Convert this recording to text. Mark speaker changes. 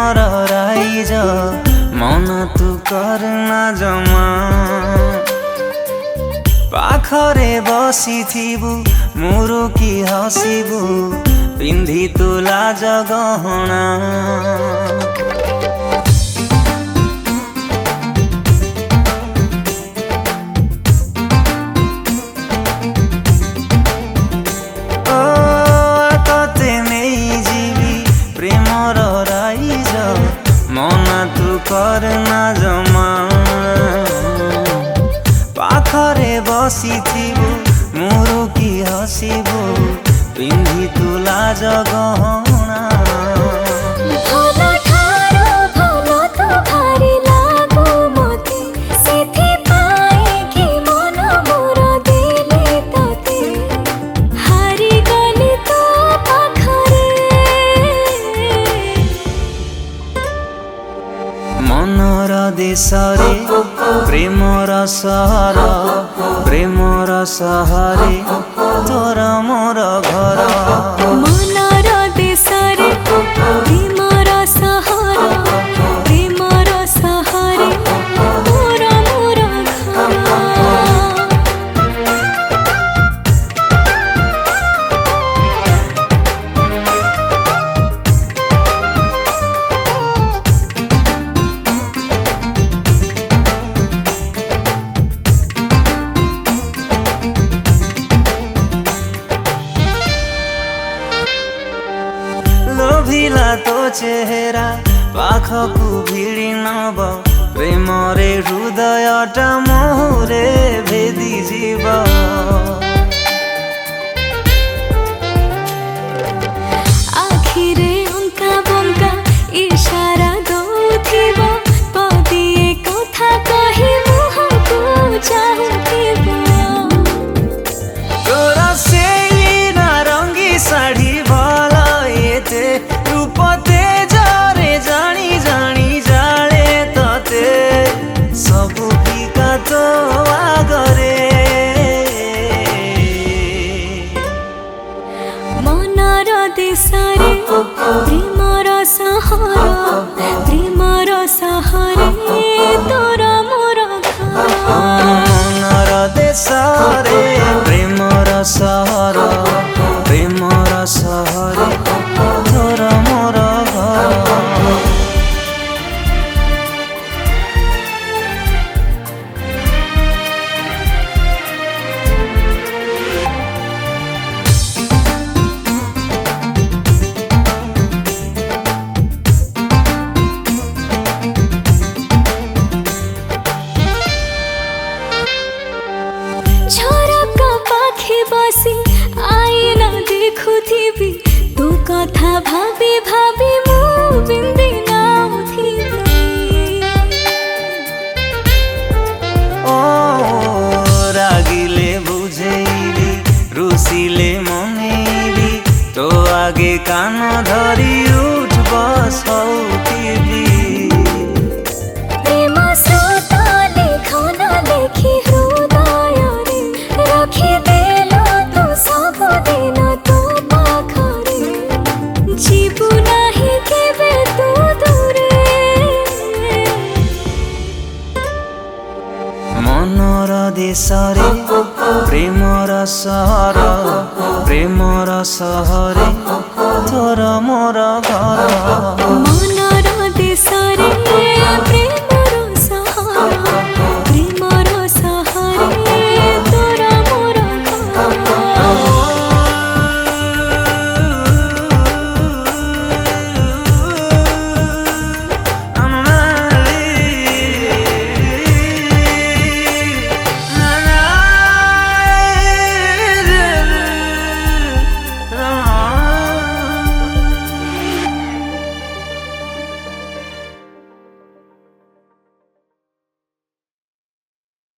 Speaker 1: Premiere rise मन तू करना जमा पाखरे बसिथिबु मुरुकी हसिबु पिंधि तू लाज गहना करना जमा पाखरे बसिथिबु मुरुकी हसिबु पिंधि तू लाज गहना मनर देशरे प्रेमर सहर प्रेमर सहरे तोर मोर घर
Speaker 2: मनर देशरे प्रेमर सहर प्रेमर सहरे तोर मोर घर
Speaker 1: लोभिला तो चेहरा पाखकु भिड़ी नब प्रेमरे हृदयटा मोहरे भेदी जीव
Speaker 2: आखिरे उनका बंका इशारा दौथिब पदिए कथा कही मुहको चाहुथिब
Speaker 1: तोरा से नारंगी साड़ी रूपते जरे जानी जानी जाले तते सबु फिका तो आगरे
Speaker 2: मनर देशरे प्रेमर सहर प्रेमर सहरे तोर मोर घर
Speaker 1: मनर देशरे प्रेमर सहर प्रेमर सहरे तोर मोर घर
Speaker 2: झरका पाखे बसी आईना देखुथिबी तू कथा भाबी भाबी मु बिंदी नाउथिबी
Speaker 1: ओ रागिले बुझेइबी रुसिले मनेइबी तो आगे कान धरी उठ बस हौथिबी
Speaker 2: प्रेम स्रोत लेखन लेखी हृदयरे रखी देलो तू सब दिन तू पाखरे जीवु नाही केबे तू दूरे
Speaker 1: मनर देशरे प्रेमर सहर प्रेमर सहरे तोर मोर घर
Speaker 2: मन